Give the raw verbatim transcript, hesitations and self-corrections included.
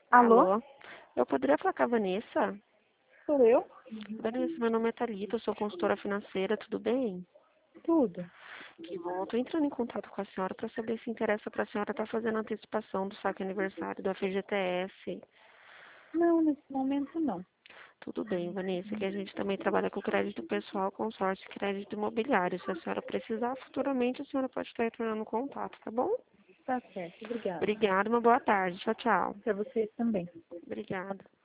Alô? Alô? Eu poderia falar com a Vanessa? Sou eu? Vanessa, meu nome é Thalita, eu sou consultora financeira, tudo bem? Tudo. Que bom, eu tô entrando em contato com a senhora para saber se interessa para a senhora estar fazendo a antecipação do saque aniversário do F G T S. Não, nesse momento não. Tudo bem, Vanessa, que a gente também trabalha com crédito pessoal, consórcio e crédito imobiliário. Se a senhora precisar, futuramente a senhora pode estar retornando contato, tá bom? Tá certo, obrigada. Obrigada, uma boa tarde. Tchau, tchau. Para vocês também. Obrigada.